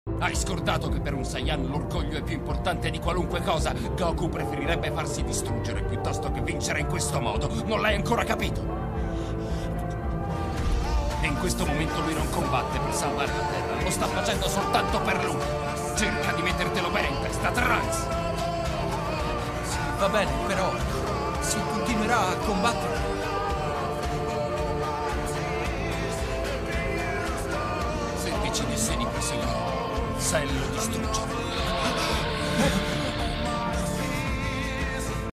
Hai scordato che per un Saiyan l'orgoglio è più importante di qualunque cosa? Goku preferirebbe farsi distruggere piuttosto che vincere in questo modo. Non l'hai ancora capito? E in questo momento lui non combatte per salvare la Terra. Lo sta facendo soltanto per lui. Cerca di mettertelo bene in testa, Trunks! Sì, va bene, però si continuerà a combattere. Se decidesse di proseguire, Cell lo distrugge.